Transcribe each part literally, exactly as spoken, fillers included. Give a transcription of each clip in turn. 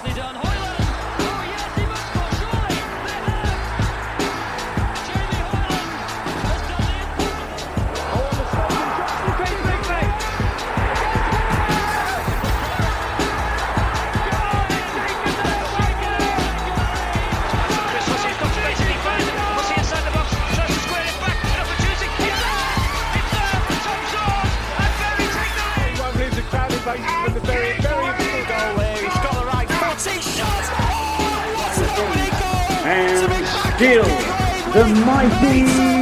nicely done. Hoyland. Oh yes, he must score surely. They have. Jamie Hoyland has done the impossible. Oh, the stop and drops the big, big, big. Chris Hussey's got to basically find it. Hussey inside the box, tries to square it back. An opportunity. It's there. It's there for Tom Shores. And Berry take the lead. He won't leave the crowd in place with the very, very little goal there. He's got the right foot. He shot. Oh, what a lovely goal. And still the mighty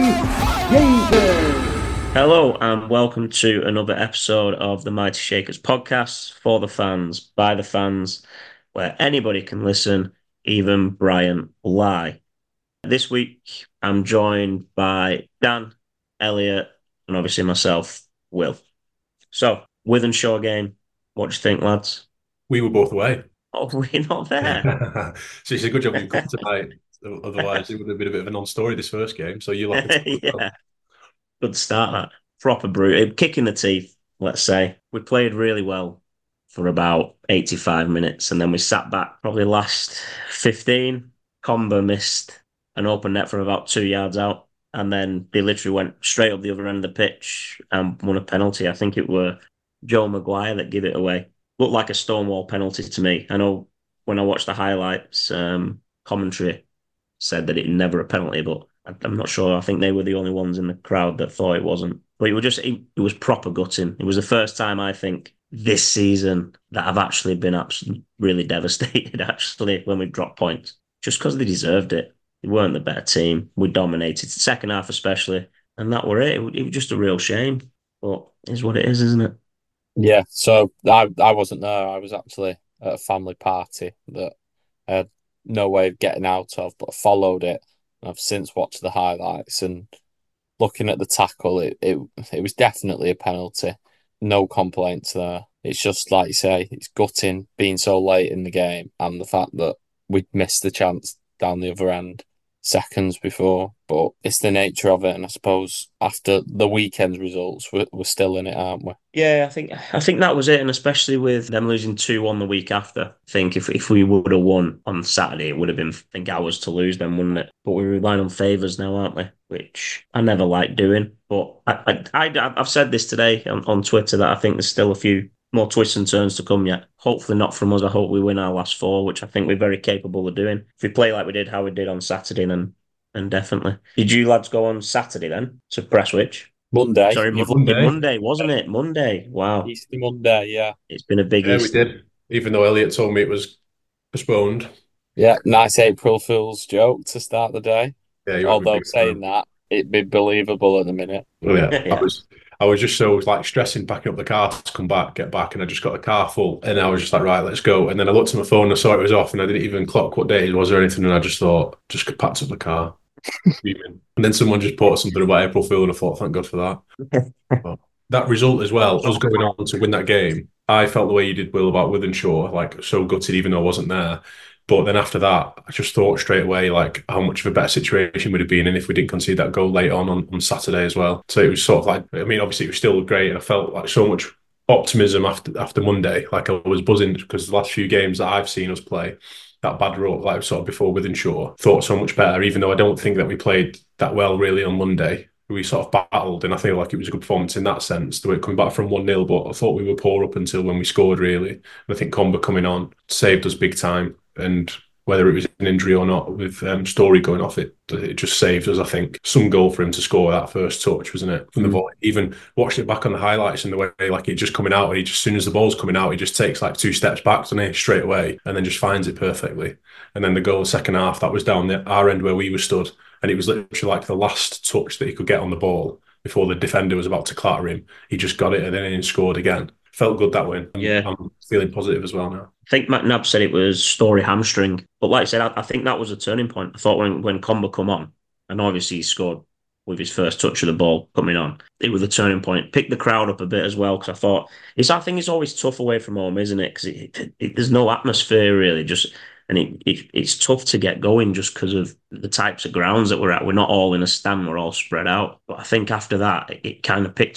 Shakers. Hello and welcome to another episode of the Mighty Shakers podcast for the fans, by the fans, where anybody can listen, even Brian Lie. This week I'm joined by Dan, Elliot, and obviously myself, Will. So, Wythenshawe game, what do you think, lads? We were both away. Oh, we're not there. So it's a good job you've come tonight. Otherwise, it would have been a bit of a non-story this first game. So you'll have to Yeah. Good start, that. Proper brute. Kick in the teeth, let's say. We played really well for about eighty-five minutes, and then we sat back probably last fifteen. Comber missed an open net from about two yards out, and then they literally went straight up the other end of the pitch and won a penalty. I think it were Joe Maguire that gave it away. Looked like a Stonewall penalty to me. I know when I watched the highlights, um, commentary said that it never a penalty, but I'm not sure. I think they were the only ones in the crowd that thought it wasn't. But it was just, it, it was proper gutting. It was the first time, I think, this season that I've actually been absolutely really devastated, actually, when we dropped points. Just because they deserved it. They weren't the better team. We dominated, the second half especially, and that were it. It, it was just a real shame. But it is what it is, isn't it? Yeah, so I I wasn't there. I was actually at a family party that I had no way of getting out of, but I followed it. And I've since watched the highlights and looking at the tackle, it, it it was definitely a penalty. No complaints there. It's just like you say, it's gutting being so late in the game and the fact that we'd missed the chance down the other end seconds before. But it's the nature of it, and I suppose after the weekend's results, we're, we're still in it, aren't we? Yeah, I think I think that was it, and especially with them losing two one the week after. I think if if we would have won on Saturday, it would have been, I think, ours to lose then, wouldn't it? But we're relying on favours now, aren't we? Which I never like doing. But I, I, I, I've said this today on, on Twitter that I think there's still a few more twists and turns to come yet. Hopefully not from us. I hope we win our last four, which I think we're very capable of doing. If we play like we did, how we did on Saturday, then, then definitely. Did you lads go on Saturday then to Prestwich? Monday. Sorry, Yeah, Monday. Monday. Monday, wasn't it? Monday. Wow. Easter Monday, yeah. It's been a big Yeah, we Easter. did. Even though Elliot told me it was postponed. Yeah, nice April Fool's joke to start the day. Yeah, you Although saying that, it'd be believable at the minute. Oh, yeah. Yeah. I was I was just so like stressing packing up the car to come back, get back, and I just got the car full. And I was just like, right, let's go. And then I looked at my phone and I saw it was off, and I didn't even clock what day it was or anything. And I just thought, just packed up the car. And then someone just put something about April Fool, and I thought, thank God for that. But that result as well, us going on to win that game, I felt the way you did, Will, about Wythenshawe, like so gutted even though I wasn't there. But then after that, I just thought straight away, like, how much of a better situation would have been in if we didn't concede that goal late on, on on Saturday as well. So it was sort of like, I mean, obviously it was still great, and I felt like so much optimism after after Monday. Like I was buzzing because the last few games that I've seen us play, that bad role, like sort of before Wythenshawe, thought so much better, even though I don't think that we played that well really on Monday. We sort of battled, and I feel like it was a good performance in that sense, the way coming back from one nil, but I thought we were poor up until when we scored, really. And I think Comber coming on saved us big time, and whether it was an injury or not, with um, Story going off, it it just saved us, I think. Some goal for him to score that first touch, wasn't it? From the volley. Even watched it back on the highlights and the way, like, it just coming out, and he just, as soon as the ball's coming out, he just takes like two steps back, doesn't he, straight away, and then just finds it perfectly. And then the goal, second half, that was down the, our end where we were stood, and it was literally like the last touch that he could get on the ball before the defender was about to clatter him. He just got it, and then he scored again. Felt good that win. Yeah. I'm feeling positive as well now. I think McNabb said it was Story hamstring, but like I said, I, I think that was a turning point. I thought when when Comber come on, and obviously he scored with his first touch of the ball coming on, it was a turning point. Picked the crowd up a bit as well, because I thought it's. I think it's always tough away from home, isn't it? Because it, it, it, there's no atmosphere really, just and it, it it's tough to get going just because of the types of grounds that we're at. We're not all in a stand; we're all spread out. But I think after that, it, it kind of picked up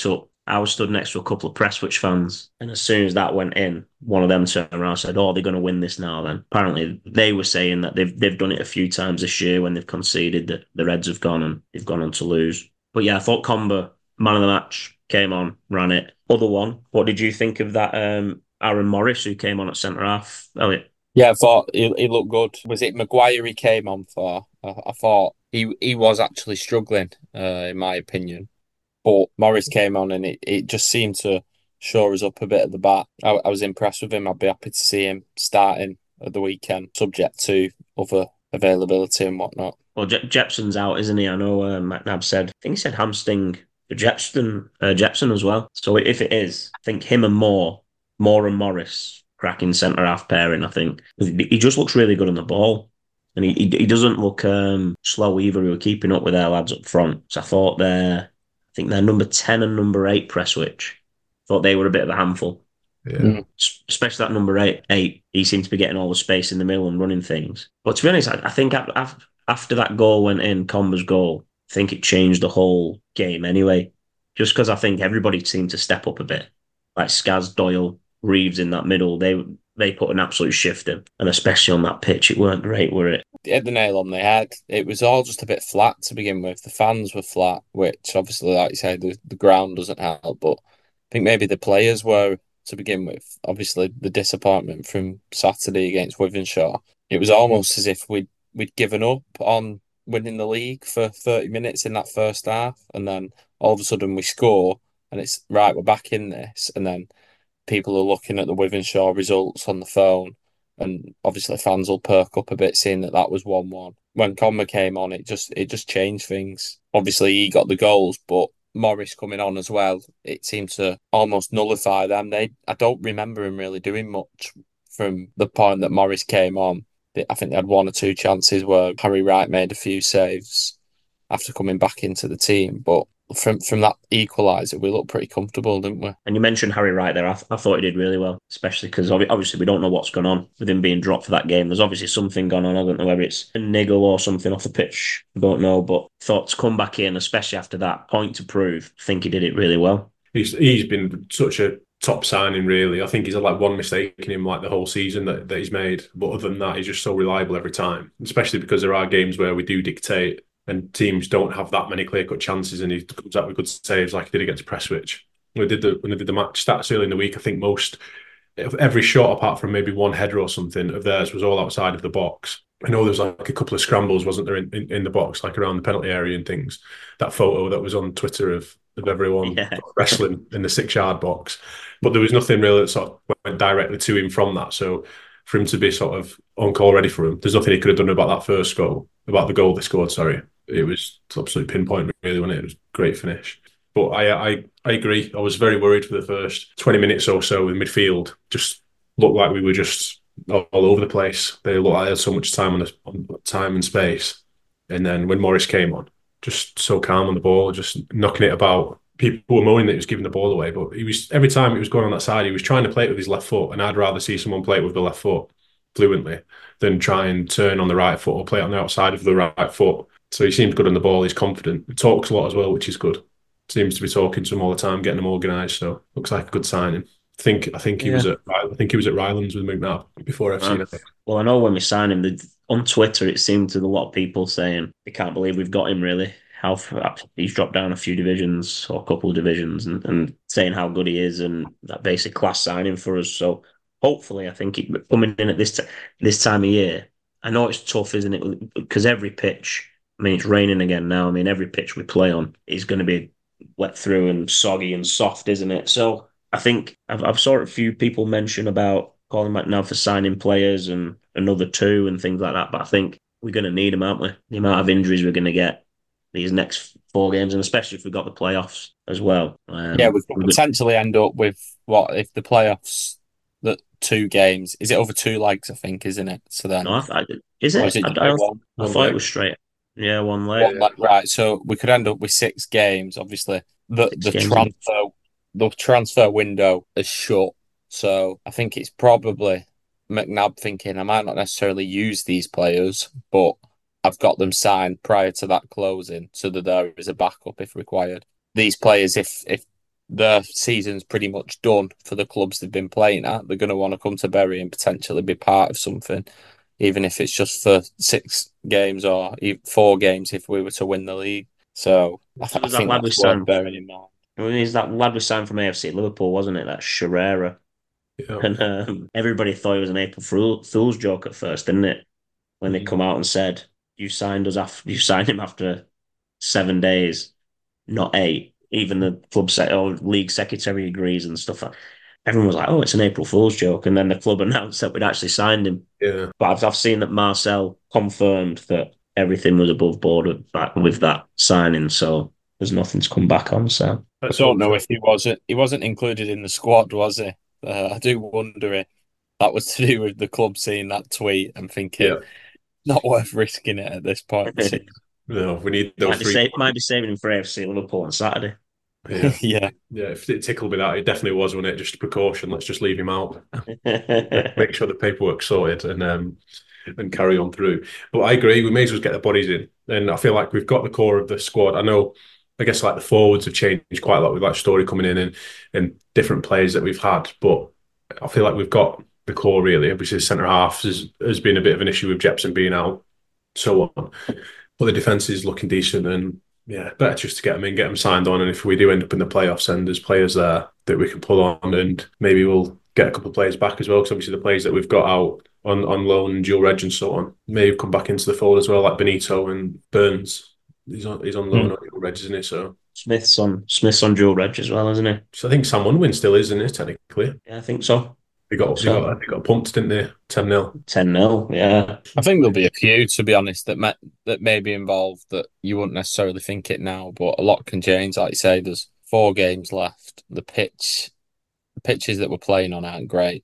I was stood next to a couple of Prestwich fans, and as soon as that went in, one of them turned around and said, "Oh, they're going to win this now." Then apparently they were saying that they've they've done it a few times this year when they've conceded that the Reds have gone and they've gone on to lose. But yeah, I thought Comber, man of the match, came on, ran it. Other one, what did you think of that? Um, Aaron Morris, who came on at centre half, Elliot. Yeah, I thought he, he looked good. Was it Maguire he came on for? I, I thought he he was actually struggling, uh, in my opinion. But Morris came on and it, it just seemed to shore us up a bit at the back. I, I was impressed with him. I'd be happy to see him starting at the weekend, subject to other availability and whatnot. Well, Je- Jepson's out, isn't he? I know uh, McNabb said, I think he said hamstring for Jepson, uh, Jepson as well. So if it is, I think him and Moore, Moore and Morris, cracking centre half pairing, I think. He just looks really good on the ball. And he he, he doesn't look um, slow either. He was keeping up with their lads up front. So I thought they're, I think they're number ten and number eight Prestwich. Thought they were a bit of a handful. Yeah. Mm. Especially that number eight, eight, he seemed to be getting all the space in the middle and running things. But to be honest, I, I think after that goal went in, Comber's goal, I think it changed the whole game anyway. Just because I think everybody seemed to step up a bit. Like Skaz, Doyle, Reeves in that middle, they they put an absolute shift in. And especially on that pitch, it weren't great, were it? They hit the nail on the head. It was all just a bit flat to begin with. The fans were flat, which obviously, like you say, the, the ground doesn't help. But I think maybe the players were to begin with. Obviously, the disappointment from Saturday against Wythenshawe. It was almost as if we'd, we'd given up on winning the league for thirty minutes in that first half. And then all of a sudden we score and it's, right, we're back in this. And then people are looking at the Wythenshawe results on the phone. And obviously fans will perk up a bit seeing that that was one one. When Comber came on, it just it just changed things. Obviously, he got the goals, but Morris coming on as well, it seemed to almost nullify them. They I don't remember him really doing much from the point that Morris came on. I think they had one or two chances where Harry Wright made a few saves after coming back into the team. But from from that equaliser, we looked pretty comfortable, didn't we? And you mentioned Harry Wright there. I, th- I thought he did really well, especially because obviously we don't know what's gone on with him being dropped for that game. There's obviously something gone on. I don't know whether it's a niggle or something off the pitch. I don't know, but thought to come back in, especially after that point to prove, I think he did it really well. He's he's been such a top signing, really. I think he's had like one mistake in him like the whole season that, that he's made. But other than that, he's just so reliable every time, especially because there are games where we do dictate and teams don't have that many clear-cut chances, and he comes out with good saves like he did against Prestwich. When they did the when they did the match stats early in the week, I think most every shot apart from maybe one header or something of theirs was all outside of the box. I know there was like a couple of scrambles, wasn't there, in, in, in the box, like around the penalty area and things. That photo that was on Twitter of of everyone yeah. wrestling in the six-yard box, but there was nothing really that sort of went directly to him from that. So for him to be sort of on call ready for him, there's nothing he could have done about that first goal, about the goal they scored. Sorry. It was absolutely pinpoint, really, wasn't it? It was a great finish. But I, I I agree. I was very worried for the first twenty minutes or so in midfield. Just looked like we were just all, all over the place. They looked like they had so much time on, the, on time and space. And then when Morris came on, just so calm on the ball, just knocking it about. People were moaning that he was giving the ball away, but he was every time he was going on that side, he was trying to play it with his left foot. And I'd rather see someone play it with the left foot fluently than try and turn on the right foot or play it on the outside of the right foot. So he seems good on the ball. He's confident. He talks a lot as well, which is good. Seems to be talking to them all the time, getting them organised. So looks like a good signing. I think I think he yeah. was at I think he was at Rylands with McNabb before I've seen it. Well, I know when we signed him, on Twitter it seemed to a lot of people saying they can't believe we've got him. Really, how he's dropped down a few divisions or a couple of divisions, and, and saying how good he is and that basic class signing for us. So hopefully, I think it, coming in at this t- this time of year, I know it's tough, isn't it? Because every pitch. I mean, it's raining again now. I mean, every pitch we play on is going to be wet through and soggy and soft, isn't it? So I think I've, I've saw a few people mention about calling McNabb for signing players and another two and things like that. But I think we're going to need them, aren't we? The amount of injuries we're going to get these next four games, and especially if we've got the playoffs as well. Um, yeah, we could potentially end up with what if the playoffs, the two games, is it over two legs, I think, isn't it? So then, no, I, I, is it? Is it I, I, one, I one thought leg? It was straight. Yeah, one leg. One leg. Right, so we could end up with six games. Obviously, the six the transfer the transfer window is shut, so I think it's probably McNabb thinking I might not necessarily use these players, but I've got them signed prior to that closing, so that there is a backup if required. These players, if if their season's pretty much done for the clubs they've been playing at. They're going to want to come to Bury and potentially be part of something, even if it's just for six games or four games if we were to win the league. So I, th- I think that's worth bearing in mind. He's that lad we signed from A F C Liverpool, wasn't it? That Sherrera. Yeah. And um, everybody thought it was an April Fool, Fool's joke at first, didn't it? When they come out and said, "You signed us after you signed him after seven days, not eight." Even the club set or league secretary agrees and stuff. Everyone was like, "Oh, it's an April Fool's joke," and then the club announced that we'd actually signed him. Yeah. But I've, I've seen that Marcel confirmed that everything was above board with, with that signing, so there's nothing to come back on. So I don't know if he wasn't he wasn't included in the squad, was he? Uh, I do wonder if that was to do with the club seeing that tweet and thinking, yeah. not worth risking it at this point. No, we need those might three. Be sa- might be saving him for A F C Liverpool on Saturday. Yeah. yeah. Yeah, if it tickled me that, it definitely was, wasn't it? Just a precaution. Let's just leave him out. Make sure the paperwork's sorted and um, and carry on through. But I agree, we may as well get the bodies in. And I feel like we've got the core of the squad. I know, I guess like the forwards have changed quite a lot with like Story coming in and, and different players that we've had. But I feel like we've got the core really. Obviously, centre half has, has been a bit of an issue with Jepson being out, so on. But the defence is looking decent, and yeah, better just to get them in, get them signed on. And if we do end up in the playoffs, and there's players there that we can pull on, and maybe we'll get a couple of players back as well. Because obviously the players that we've got out on, on loan and dual reg and so on may come back into the fold as well, like Benito and Burns. He's on he's on loan mm. on dual reg, isn't he? So Smith's on Smith's on dual reg as well, isn't he? So I think Sam Unwin still is, isn't it? Technically, yeah, I think so. They got, so, they got they got pumped, didn't they? ten nil ten nil yeah. I think there'll be a few, to be honest, that may, that may be involved that you wouldn't necessarily think it now, but a lot can change. Like you say, there's four games left. The pitch, the pitches that we're playing on aren't great,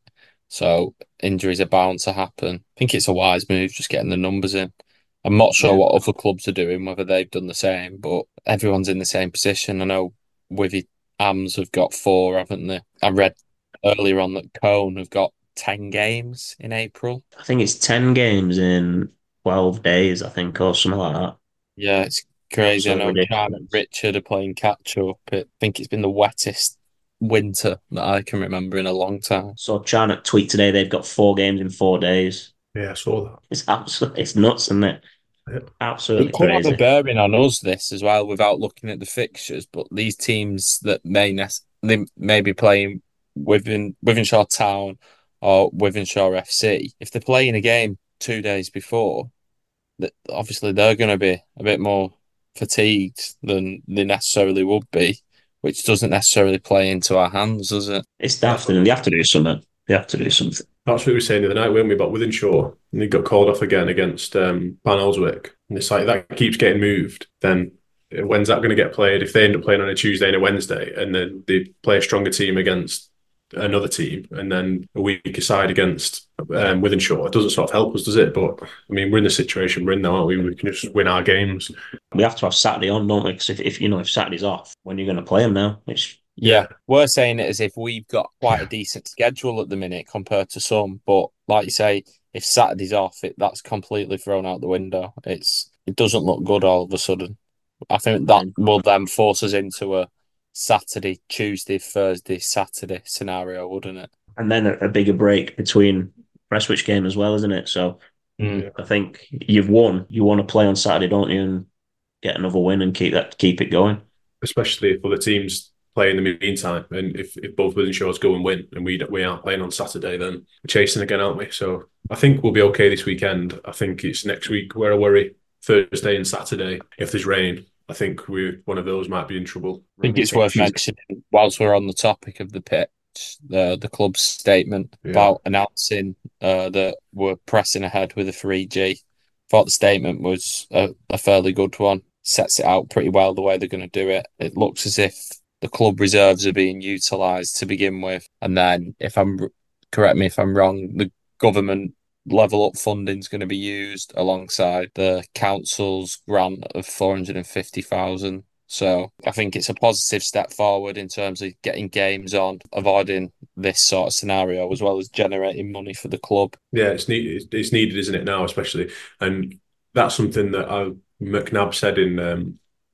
so injuries are bound to happen. I think it's a wise move, just getting the numbers in. I'm not sure yeah. what other clubs are doing, whether they've done the same, but everyone's in the same position. I know Withy Ams have got four, haven't they? I read earlier on that Cone have got ten games in April. I think it's ten games in twelve days, I think, or something like that. Yeah, it's crazy. So I know Chan and Richard are playing catch up. I think it's been the wettest winter that I can remember in a long time. So Charnock tweet today they've got four games in four days. Yeah, I saw that. It's absolutely it's nuts, isn't it? Yeah. Absolutely it could crazy. have a bearing on us this as well without looking at the fixtures, but these teams that may ne- they may be playing within Wythenshawe Town or Wythenshawe F C, if they're playing a game two days before, that obviously they're going to be a bit more fatigued than they necessarily would be, which doesn't necessarily play into our hands, does it? It's daft, and they have to do something. They have to do something. That's what we were saying the other night, weren't we, about Wythenshawe, and he got called off again against um, Ban Elswick, and it's like that keeps getting moved. Then when's that going to get played? If they end up playing on a Tuesday and a Wednesday, and then they play a stronger team against another team, and then a week aside against um, Wythenshawe, it doesn't sort of help us, does it? But I mean, we're in the situation we're in now, aren't we? We can just win our games. We have to have Saturday on, don't we? Because if, if you know if Saturday's off, when are you going to play them now? Which yeah, we're saying it as if we've got quite a decent schedule at the minute compared to some, but like you say, if Saturday's off, it that's completely thrown out the window. It's it doesn't look good all of a sudden. I think that will then force us into a Saturday, Tuesday, Thursday, Saturday scenario, wouldn't it? And then a, a bigger break between Prestwich game as well, isn't it? So mm. I think you've won. You want to play on Saturday, don't you, and get another win and keep that keep it going. Especially if other teams play in the meantime, and if, if both Wythenshaws go and win, and we we aren't playing on Saturday, then we're chasing again, aren't we? So I think we'll be okay this weekend. I think it's next week where I worry. Thursday and Saturday, if there's rain, I think we one of those might be in trouble. I think it's worth mentioning, whilst we're on the topic of the pitch, the the club's statement yeah. about announcing uh, that we're pressing ahead with a three G. I thought the statement was a, a fairly good one. Sets it out pretty well the way they're going to do it. It looks as if the club reserves are being utilised to begin with, and then if I'm correct me if I'm wrong, the government level up funding is going to be used alongside the council's grant of four hundred fifty thousand. So I think it's a positive step forward in terms of getting games on, avoiding this sort of scenario, as well as generating money for the club. Yeah, it's needed. It's needed, isn't it now, especially? And that's something that I, McNabb said in um,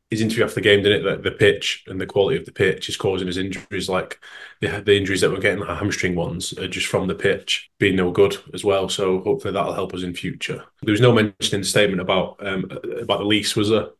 his interview after the game, didn't it? That the pitch and the quality of the pitch is causing his injuries. Like the, the injuries that we're getting, the hamstring ones, are just from the pitch being no good as well. So hopefully that'll help us in future. There was no mention in the statement about um, about the lease, was there?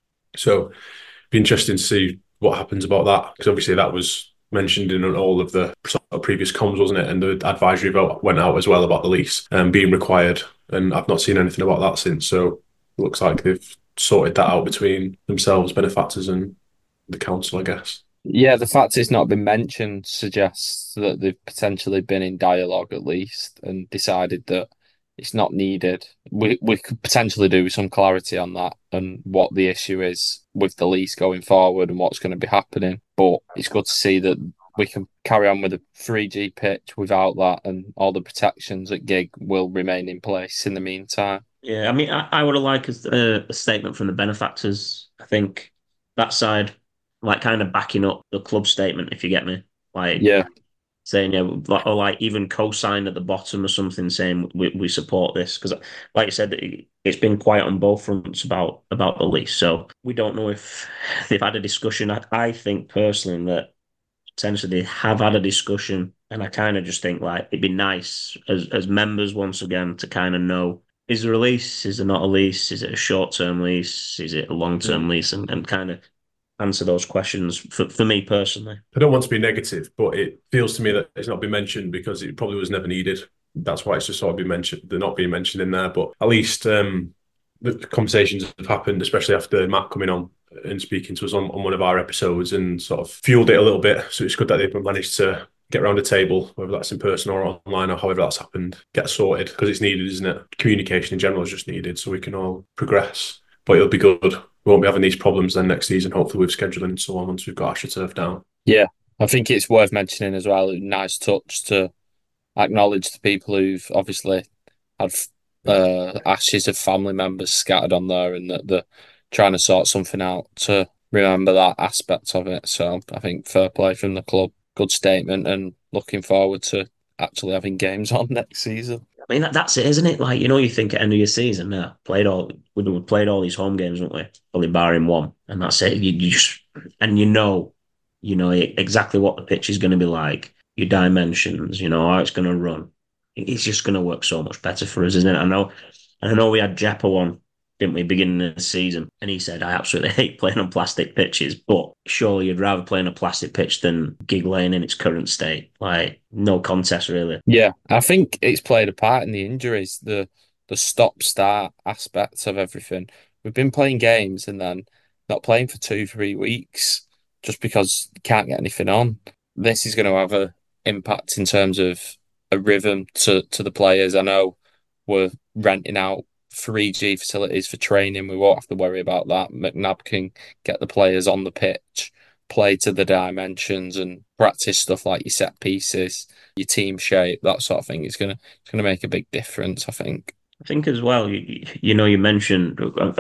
So it'd be interesting to see what happens about that, because obviously that was mentioned in all of the previous comms, wasn't it? And the advisory vote went out as well about the lease um, being required. And I've not seen anything about that since. So it looks like they've sorted that out between themselves, benefactors, and the council, I guess. Yeah, the fact it's not been mentioned suggests that they've potentially been in dialogue at least and decided that it's not needed. We we could potentially do with some clarity on that and what the issue is with the lease going forward and what's going to be happening. But it's good to see that we can carry on with a three G pitch without that, and all the protections at Gig will remain in place in the meantime. Yeah, I mean, I, I would have liked a, a statement from the benefactors. I think that side, like, kind of backing up the club statement, if you get me. Like, yeah, saying, yeah, or like even co-signed at the bottom or something, saying we, we support this. Because, like you said, it, it's been quiet on both fronts about, about the lease. So we don't know if they've had a discussion. I, I think personally that potentially they have had a discussion. And I kind of just think, like, it'd be nice as, as members, once again, to kind of know, is there a lease? Is there not a lease? Is it a short-term lease? Is it a long-term mm. lease? And, and kind of answer those questions for, for me personally. I don't want to be negative, but it feels to me that it's not been mentioned because it probably was never needed. That's why it's just sort of been mentioned. They're not being mentioned in there, but at least um, the conversations have happened, especially after Matt coming on and speaking to us on, on one of our episodes, and sort of fueled it a little bit. So it's good that they've managed to get around a table, whether that's in person or online or however that's happened, get sorted, because it's needed, isn't it? Communication in general is just needed so we can all progress. But it'll be good. We won't be having these problems then next season, hopefully, with scheduling and so on, once we've got AstroTurf down. Yeah, I think it's worth mentioning as well, a nice touch to acknowledge the people who've obviously had uh, ashes of family members scattered on there, and that they're trying to sort something out to remember that aspect of it. So I think fair play from the club. Good statement, and looking forward to actually having games on next season. I mean, that, that's it, isn't it? Like, you know, you think at end of your season, yeah, played all, we played all these home games, haven't we? Only barring one, and that's it. You, you just, and you know, you know exactly what the pitch is going to be like, your dimensions, you know, how it's going to run. It's just going to work so much better for us, isn't it? I know, and I know we had Jeppa on, didn't we, beginning of the season, and he said, I absolutely hate playing on plastic pitches, but surely you'd rather play on a plastic pitch than Gig Lane in its current state. Like, no contest, really. Yeah, I think it's played a part in the injuries, the the stop-start aspects of everything. We've been playing games and then not playing for two, three weeks just because you can't get anything on. This is going to have an impact in terms of a rhythm to, to the players. I know we're renting out three G facilities for training. We won't have to worry about that. McNabb can get the players on the pitch, play to the dimensions, and practice stuff like your set pieces, your team shape, that sort of thing. It's gonna it's gonna make a big difference, I think. I think as well, you, you know, you mentioned,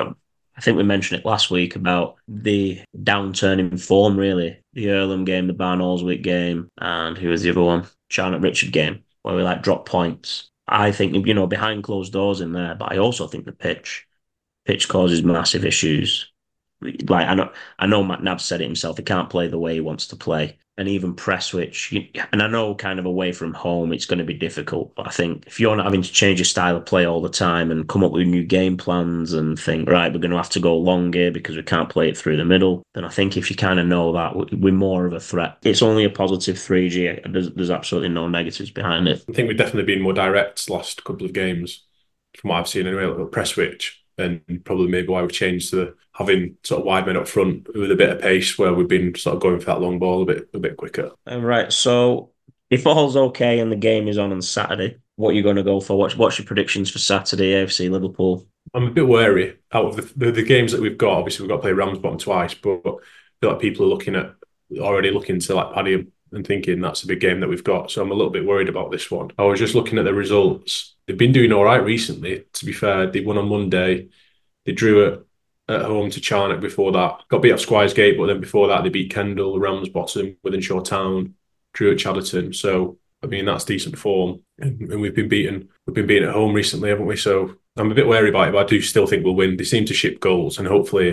I think we mentioned it last week about the downturn in form, really. The Earlham game, the Barnoldswick game, and who was the other one? Charnock Richard game, where we like dropped points. I think, you know, behind closed doors in there, but I also think the pitch, pitch causes massive issues. Like, I know, I know McNabb said it himself, he can't play the way he wants to play. And even Prestwich, and I know kind of away from home, it's going to be difficult. But I think if you're not having to change your style of play all the time and come up with new game plans and think, right, we're going to have to go long here because we can't play it through the middle, then I think if you kind of know that, we're more of a threat. It's only a positive three G. There's, there's absolutely no negatives behind it. I think we've definitely been more direct last couple of games, from what I've seen anyway, like Prestwich. And probably maybe why we've changed to having sort of wide men up front with a bit of pace, where we've been sort of going for that long ball a bit a bit quicker. All right. So if all's okay and the game is on on Saturday, what are you going to go for? What's, what's your predictions for Saturday, A F C Liverpool? I'm a bit wary out of the, the, the games that we've got. Obviously, we've got to play Ramsbottom twice, but I feel like people are looking at already looking to like Paddy and thinking that's a big game that we've got. So I'm a little bit worried about this one. I was just looking at the results. They've been doing all right recently, to be fair. They won on Monday. They drew it at home to Charnock before that. Got beat off Squires Gate, but then before that they beat Kendal, Ramsbottom, Wythenshawe Town, drew at Chadderton. So, I mean, that's decent form. And, and we've been beaten. We've been beaten at home recently, haven't we? So I'm a bit wary about it, but I do still think we'll win. They seem to ship goals, and hopefully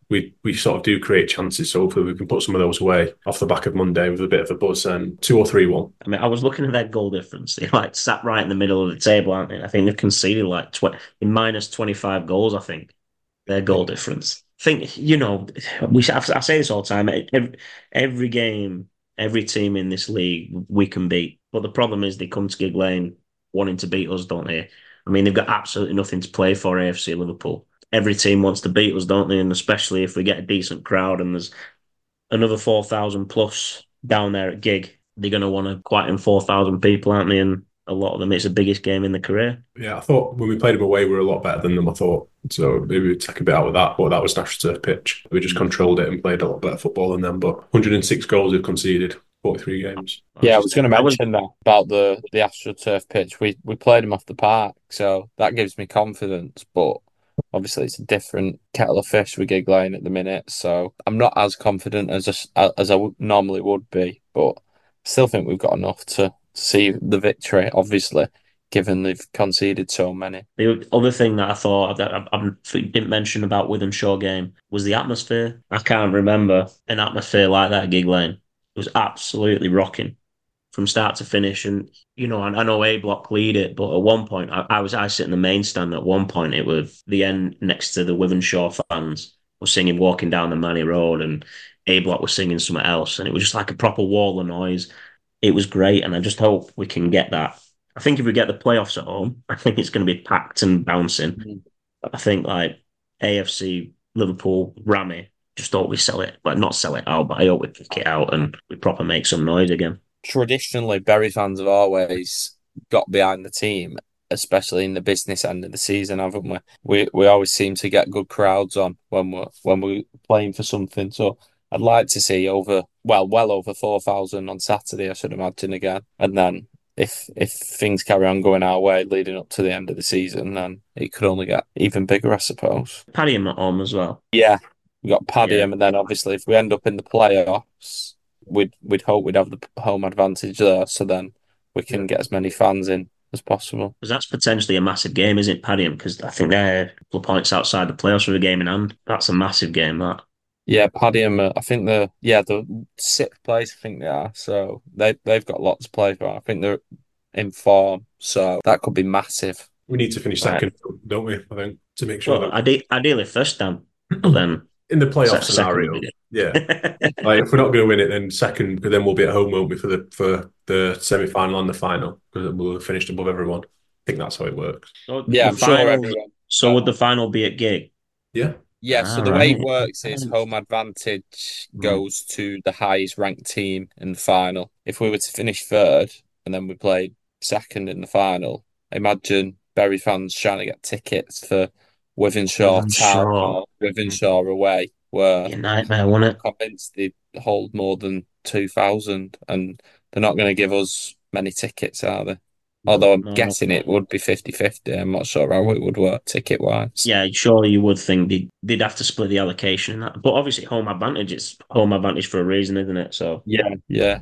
we we sort of do create chances. So hopefully we can put some of those away off the back of Monday with a bit of a buzz. And two or three one. I mean, I was looking at their goal difference. They're like sat right in the middle of the table, aren't they? I think they've conceded like tw- in minus twenty-five goals, I think, their goal difference. I think, you know, we I say this all the time. Every, every game, every team in this league, we can beat. But the problem is they come to Gig Lane wanting to beat us, don't they? I mean, they've got absolutely nothing to play for, A F C Liverpool. Every team wants to beat us, don't they? And especially if we get a decent crowd and there's another four thousand plus down there at Gig, they're going to want to quieten four thousand people, aren't they? And a lot of them, it's the biggest game in the career. Yeah, I thought when we played them away, we were a lot better than them, I thought. So maybe we'd take a bit out of that, but that was national turf pitch. We just controlled it and played a lot better football than them. But one hundred six goals we've conceded, forty-three games. Yeah, I was going to mention that about the, the AstroTurf pitch. We we played them off the park, so that gives me confidence. But obviously, it's a different kettle of fish with Gig Lane at the minute, so I'm not as confident as I, as I would, normally would be. But I still think we've got enough to see the victory, obviously, given they've conceded so many. The other thing that I thought that I, I didn't mention about Wythenshawe game was the atmosphere. I can't remember an atmosphere like that at Gig Lane. It was absolutely rocking from start to finish. And, you know, I, I know A Block lead it, but at one point, I, I was I sit in the main stand. At one point, it was the end next to the Wythenshawe fans were singing Walking Down the Manny Road, and A Block was singing something else. And it was just like a proper wall of noise. It was great, and I just hope we can get that. I think if we get the playoffs at home, I think it's going to be packed and bouncing. Mm-hmm. I think like A F C, Liverpool, Rami, just hope we sell it, but not sell it out, but I hope we kick it out and we proper make some noise again. Traditionally, Bury fans have always got behind the team, especially in the business end of the season, haven't we? We we always seem to get good crowds on when we're when we're playing for something. So I'd like to see over well, well over four thousand on Saturday, I should imagine again. And then if if things carry on going our way leading up to the end of the season, then it could only get even bigger, I suppose. Padiham at home as well. Yeah, we got Padiham, yeah. And then obviously if we end up in the playoffs, we'd we'd hope we'd have the home advantage there, so then we can get as many fans in as possible. Because that's potentially a massive game, isn't it, Padiham? Because I think they're a couple of points outside the playoffs with a game in hand. That's a massive game, that. Yeah, Padiham, uh, I think they're, yeah, the sixth place, I think they are. So they, they've got lots to play for. I think they're in form. So that could be massive. We need to finish second, right. Don't we? I think, to make sure. Well, that... ideally first down, but then... In the playoff scenario, yeah. Like if we're not going to win it, then second, but then we'll be at home, won't we, for the for the semi-final and the final, because we'll have finished above everyone. I think that's how it works. So yeah, I'm final, sure everyone. So would the final be at Gig? Yeah. Yeah, so ah, the right. way it works is home advantage goes to the highest ranked team in the final. If we were to finish third and then we played second in the final, imagine Bury fans trying to get tickets for Wythenshawe Town or Wythenshawe away, where a nightmare, wasn't it? I'm convinced they hold more than two thousand, and they're not going to give us many tickets, are they? Although I'm no, guessing it would be fifty-fifty. I'm not sure how it would work ticket-wise. Yeah, surely you would think they'd, they'd have to split the allocation in that. But obviously home advantage, it's home advantage for a reason, isn't it? So yeah, yeah.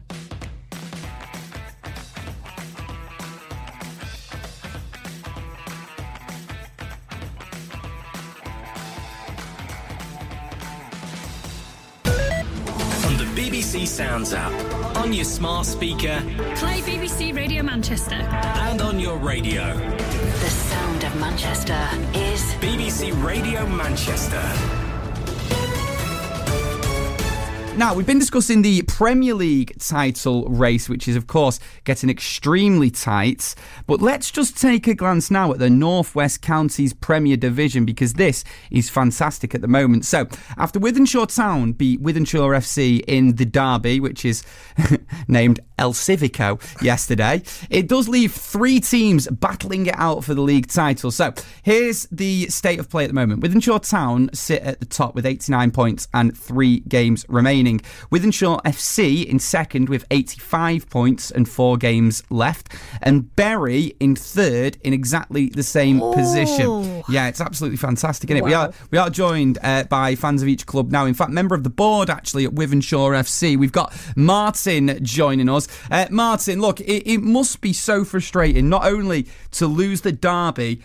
B B C Sounds app, on your smart speaker, play B B C Radio Manchester, and on your radio. The sound of Manchester is B B C Radio Manchester. Now, we've been discussing the Premier League title race, which is, of course, getting extremely tight. But let's just take a glance now at the North West Counties Premier Division, because this is fantastic at the moment. So, after Wythenshawe Town beat Wythenshawe F C in the derby, which is named El Civico yesterday, it does leave three teams battling it out for the league title. So, here's the state of play at the moment. Wythenshawe Town sit at the top with eighty-nine points and three games remaining. Wythenshawe F C in second with eighty-five points and four games left, and Bury in third in exactly the same oh. position. Yeah, it's absolutely fantastic, isn't it? Wow. We are we are joined uh, by fans of each club now. In fact, member of the board actually at Wythenshawe F C. We've got Martin joining us. Uh, Martin, look, it, it must be so frustrating not only to lose the derby, but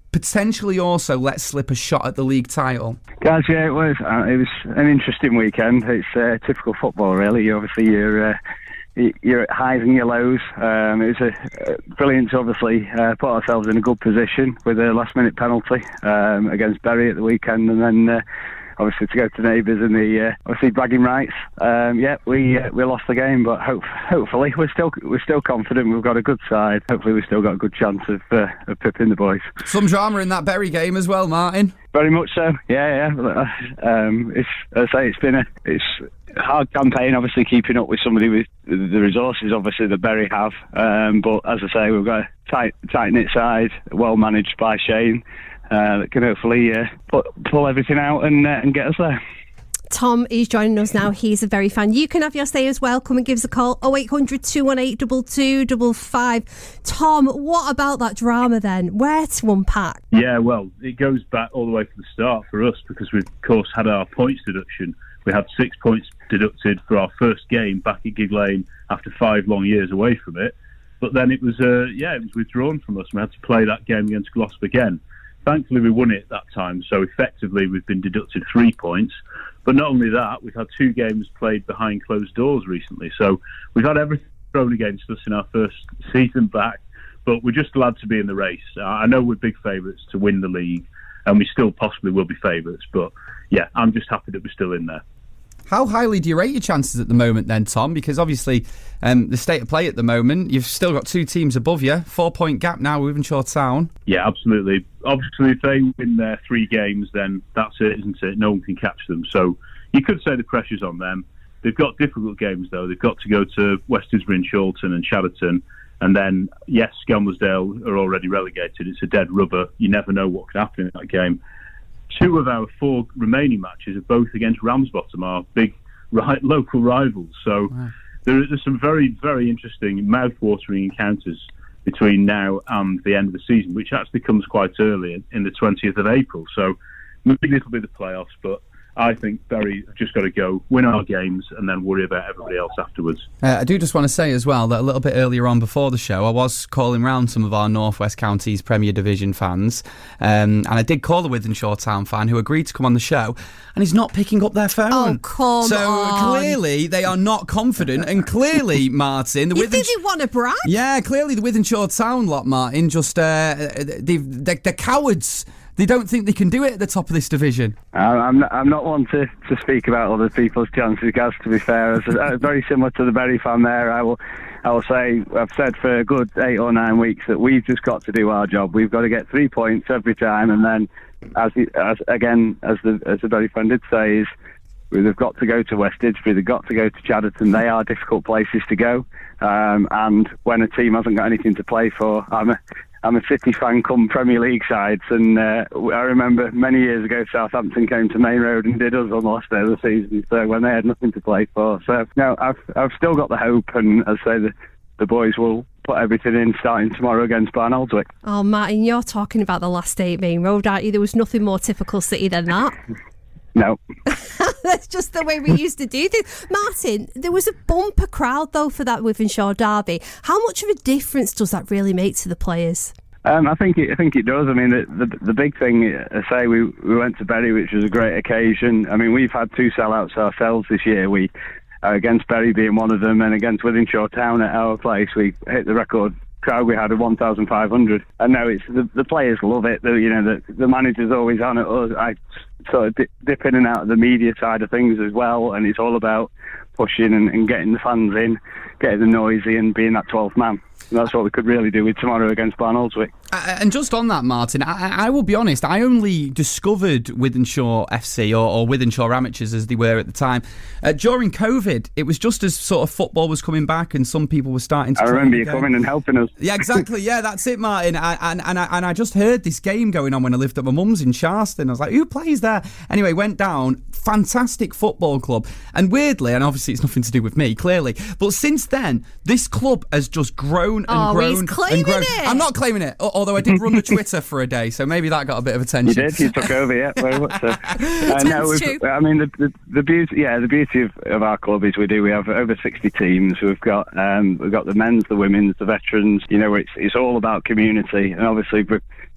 potentially also let slip a shot at the league title? Guys, yeah, it was. Uh, it was an interesting weekend. It's uh, typical football, really. You obviously, you're uh, you're at highs and your lows. Um, it was a, uh, brilliant to obviously uh, put ourselves in a good position with a last-minute penalty um, against Bury at the weekend, and then uh, obviously to go to neighbours in the uh, obviously bragging rights. Um, yeah, we uh, we lost the game, but hope, hopefully we're still we're still confident. We've got a good side. Hopefully we've still got a good chance of uh, of pipping the boys. Some drama in that Bury game as well, Martin. Very much so. Yeah, yeah. Um, it's as I say, it's been a it's a hard campaign. Obviously, keeping up with somebody with the resources, obviously that Bury have. Um, but as I say, we've got a tight tight knit side, well managed by Shane. Uh, that can hopefully uh, put, pull everything out and uh, and get us there. Tom is joining us now. He's a Bury fan. You can have your say as well. Come and give us a call. oh eight hundred, two one eight, two two two five. Tom, what about that drama then? Where to unpack? Yeah, well, it goes back all the way from the start for us because we, of course, had our points deduction. We had six points deducted for our first game back at Gig Lane after five long years away from it. But then it was, uh, yeah, it was withdrawn from us. We had to play that game against Gloucester again. Thankfully, we won it that time, so effectively we've been deducted three points. But not only that, we've had two games played behind closed doors recently. So we've had everything thrown against us in our first season back, but we're just glad to be in the race. Uh, I know we're big favourites to win the league, and we still possibly will be favourites. But yeah, I'm just happy that we're still in there. How highly do you rate your chances at the moment then, Tom? Because obviously um, the state of play at the moment, you've still got two teams above you, four-point gap now with Wythenshawe Town. Yeah, absolutely. Obviously, if they win their three games, then that's it, isn't it? No one can catch them. So you could say the pressure's on them. They've got difficult games, though. They've got to go to West Didsbury and Chorlton and Chadderton. And then, yes, Skelmersdale are already relegated. It's a dead rubber. You never know what could happen in that game. Two of our four remaining matches are both against Ramsbottom, our big right, local rivals. So wow. there, there's some very, very interesting, mouth-watering encounters between now and the end of the season, which actually comes quite early in the twentieth of April. So maybe it'll be the playoffs, but I think Bury have just got to go, win our games, and then worry about everybody else afterwards. Uh, I do just want to say as well that a little bit earlier on before the show, I was calling round some of our North West Counties Premier Division fans, um, and I did call a Wythenshawe Town fan who agreed to come on the show, and he's not picking up their phone. Oh, come so on. So clearly they are not confident, and clearly, Martin... The you Wythens- think they want to brag? Yeah, clearly the Wythenshawe Town lot, Martin, just... Uh, they've, they're, they're cowards. They don't think they can do it at the top of this division. Uh, I'm not, I'm not one to, to speak about other people's chances, guys, to be fair. As, uh, very similar to the Bury fan there, I will I will say, I've said for a good eight or nine weeks that we've just got to do our job. We've got to get three points every time, and then, as, as again, as the as the Bury fan did say, is they've got to go to West Didsbury, they've got to go to Chadderton. They are difficult places to go, um, and when a team hasn't got anything to play for, I'm a I'm a City fan come Premier League sides, and uh, I remember many years ago Southampton came to Main Road and did us on the last day of the season, so when they had nothing to play for. So, no, I've I've still got the hope, and as I say, the, the boys will put everything in starting tomorrow against Barnoldswick. Oh, Martin, you're talking about the last day at Main Road, aren't you? There was nothing more typical City than that. No. That's just the way we used to do things. Martin, there was a bumper crowd, though, for that Wythenshawe derby. How much of a difference does that really make to the players? Um, I think it, I think it does. I mean, the, the the big thing, I say, we we went to Bury, which was a great occasion. I mean, we've had two sellouts ourselves this year. We uh, against Bury being one of them, and against Wythenshawe Town at our place, we hit the record crowd we had of one thousand five hundred. And now it's the, the players love it. The, you know, the, the manager's always on it. I sort of dip, dip in and out of the media side of things as well, and it's all about pushing and, and getting the fans in, getting them noisy, and being that twelfth man. And that's what we could really do with tomorrow against Barnoldswick. Uh, and just on that, Martin, I, I will be honest, I only discovered Wythenshawe F C, or, or Wythenshawe Amateurs as they were at the time, uh, during COVID. It was just as sort of football was coming back and some people were starting to... I remember you coming and helping us. Yeah, exactly, yeah, that's it, Martin. I, and, and, I, and I just heard this game going on when I lived at my mum's in Sharston. I was like, who plays there? Anyway, went down, fantastic football club. And weirdly, and obviously it's nothing to do with me, clearly, but since then, this club has just grown and oh, grown he's claiming and grown. it. I'm not claiming it, although I did run the Twitter for a day, so maybe that got a bit of attention. You did, you took over, yeah, very much so. Uh, no, we've, I mean, the, the, the beauty, yeah, the beauty of, of our club is we do, we have over sixty teams. We've got um, we've got the men's, the women's, the veterans, you know, it's it's all about community, and obviously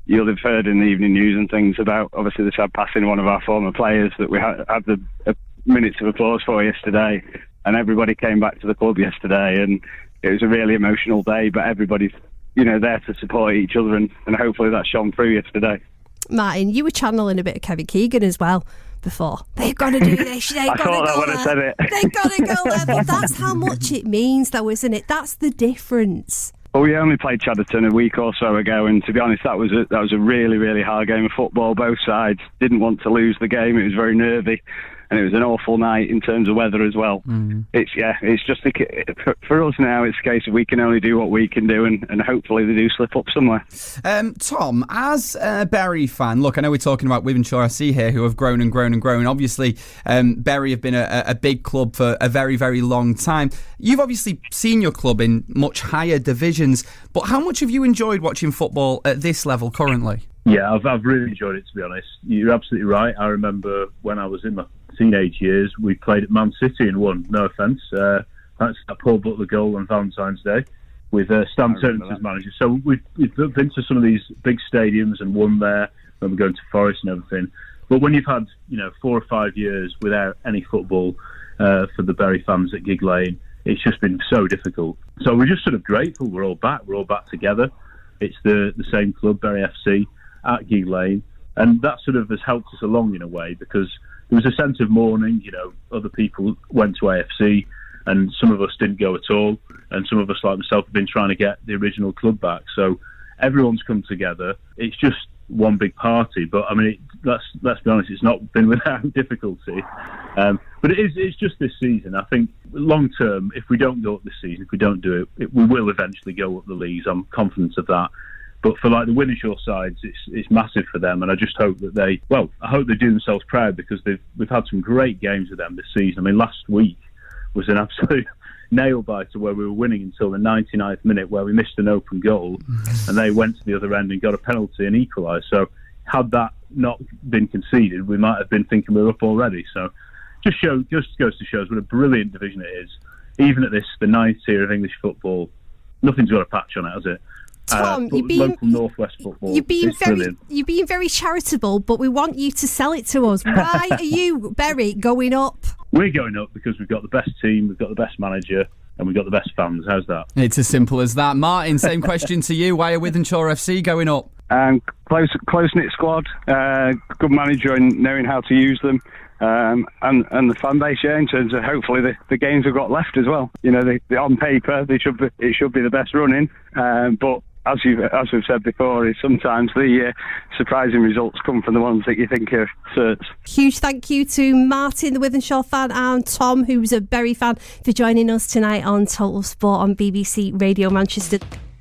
you'll have heard in the evening news and things about obviously the sad passing of one of our former players that we had, had the uh, minutes of applause for yesterday, and everybody came back to the club yesterday, and it was a really emotional day, but everybody's, you know, there to support each other, and, and hopefully that shone through yesterday. Martin, you were channeling a bit of Kevin Keegan as well before. They've got to do this. They've I got thought to that go when I there. said it. They've got to go there. But that's how much it means, though, isn't it? That's the difference. Well, we only played Chadderton a week or so ago, and to be honest, that was a, that was a really, really hard game of football. Both sides didn't want to lose the game. It was very nervy, and it was an awful night in terms of weather as well. Mm-hmm. It's yeah, it's just a, for, for us now. It's a case of we can only do what we can do, and, and hopefully they do slip up somewhere. Um, Tom, as a Bury fan, look, I know we're talking about Wythenshawe F C here, who have grown and grown and grown. Obviously, um, Bury have been a, a big club for a very, very long time. You've obviously seen your club in much higher divisions, but how much have you enjoyed watching football at this level currently? Yeah, I've, I've really enjoyed it, to be honest. You're absolutely right. I remember when I was in my teenage years, we played at Man City and won, no offence. Uh, that's that Paul Butler goal on Valentine's Day with uh, Stan Turner as manager. So we've, we've been to some of these big stadiums and won there when we're going to Forest and everything. But when you've had, you know, four or five years without any football uh, for the Bury fans at Gig Lane, it's just been so difficult. So we're just sort of grateful we're all back. We're all back together. It's the, the same club, Bury F C, at Gig Lane. And that sort of has helped us along in a way, because there was a sense of mourning. You know, other people went to A F C and some of us didn't go at all. And some of us, like myself, have been trying to get the original club back. So everyone's come together. It's just one big party. But I mean, it, let's let's be honest, it's not been without difficulty. Um, but it is it's just this season. I think long term, if we don't go up this season, if we don't do it, it we will eventually go up the leagues. I'm confident of that. But for like the Wythenshawe sides, it's it's massive for them, and I just hope that they well, I hope they do themselves proud, because they've we've had some great games with them this season. I mean, last week was an absolute nail biter where we were winning until the ninety-ninth minute, where we missed an open goal, and they went to the other end and got a penalty and equalised. So had that not been conceded, we might have been thinking we were up already. So just show just goes to show us what a brilliant division it is. Even at this, the ninth tier of English football, nothing's got a patch on it, has it? Tom, uh, you're being, local Northwest football. You're being it's very, brilliant. you're being very charitable, but we want you to sell it to us. Why are you, Bury, going up? We're going up because we've got the best team, we've got the best manager, and we've got the best fans. How's that? It's as simple as that. Martin, same question to you. Why are Wythenshawe F C going up? Um, close, close-knit squad, uh, good manager and knowing how to use them. Um, and, and the fan base, yeah, in terms of hopefully the, the games we've got left as well. You know, they, they, on paper, they should be, it should be the best running, um, but as you've as we've said before, is sometimes the uh, surprising results come from the ones that you think are certs. Huge thank you to Martin, the Wythenshawe fan, and Tom, who's a Bury fan, for joining us tonight on Total Sport on B B C Radio Manchester.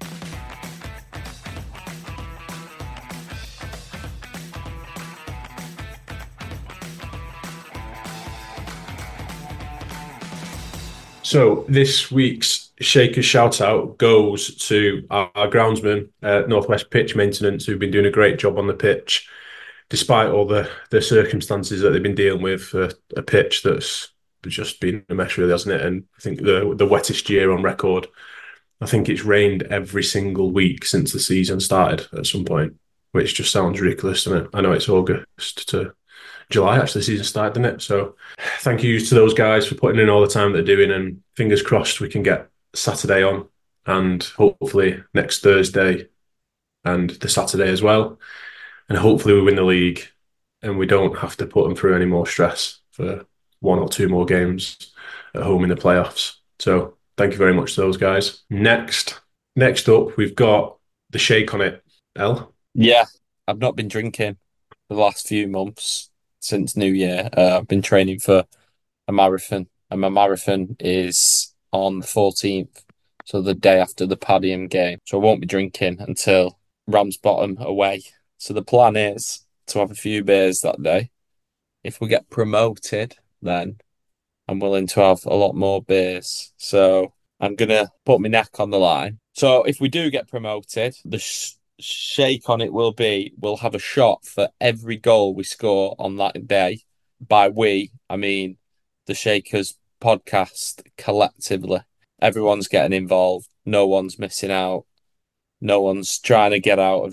So this week's Shaker shout out goes to our, our groundsman, uh, Northwest Pitch Maintenance, who've been doing a great job on the pitch, despite all the, the circumstances that they've been dealing with for a pitch that's just been a mess, really, hasn't it? And I think the the wettest year on record. I think it's rained every single week since the season started at some point, which just sounds ridiculous, doesn't it? I know it's August to July, actually, the season started, didn't it? So thank you to those guys for putting in all the time they're doing, and fingers crossed we can get Saturday on, and hopefully next Thursday and the Saturday as well. And hopefully we win the league and we don't have to put them through any more stress for one or two more games at home in the playoffs. So thank you very much to those guys. Next, next up, we've got the Shake on it. El? Yeah, I've not been drinking for the last few months. Since New Year, uh, I've been training for a marathon, and my marathon is on the fourteenth, so the day after the Padiham game. So I won't be drinking until Ramsbottom away. So the plan is to have a few beers that day. If we get promoted, then I'm willing to have a lot more beers. So I'm going to put my neck on the line. So if we do get promoted, the sh- shake on it will be, we'll have a shot for every goal we score on that day. By we, I mean the Shakers podcast collectively. Everyone's getting involved. No one's missing out. No one's trying to get out of it.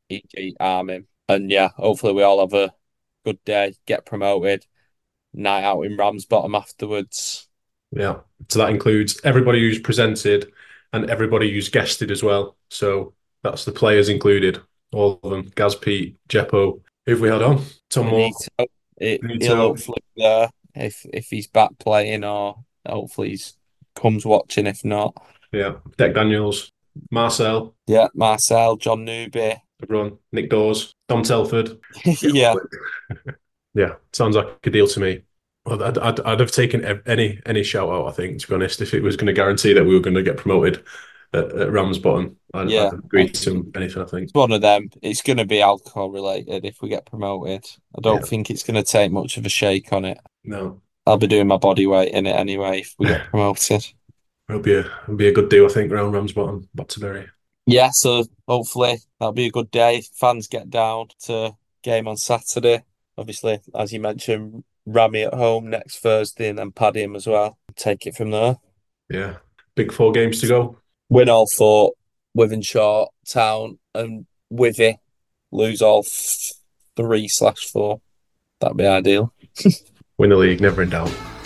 E G Armin. And yeah, hopefully we all have a good day, get promoted, night out in Ramsbottom afterwards. Yeah. So that includes everybody who's presented and everybody who's guested as well. So that's the players included, all of them. Gaz, Pete, Jeppo. Who have we had on? Tom Moore. It, he'll hopefully be there if, if he's back playing, or hopefully he's comes watching if not. Yeah. Deck Daniels, Marcel. Yeah, Marcel, John Newby. Everyone. Nick Dawes, Dom Telford. Yeah. Yeah. Sounds like a deal to me. Well, I'd, I'd, I'd have taken any any shout out, I think, to be honest, if it was going to guarantee that we were going to get promoted at, at Ramsbottom. I'd, Yeah. I'd agree to anything, I think. It's one of them. It's going to be alcohol related if we get promoted. I don't Yeah. think it's going to take much of a shake on it. No. I'll be doing my body weight in it anyway if we get promoted. It'll be a, it'll be a good deal, I think, around Ramsbottom, Botterberry. Yeah, so hopefully that'll be a good day. Fans get down to game on Saturday. Obviously, as you mentioned, Rami at home next Thursday and then Padiham as well. Take it from there. Yeah. Big four games to go. Win all four, Withenshaw, Town and Withy. Lose all f- three slash four. That'd be ideal. Win the league, never in doubt.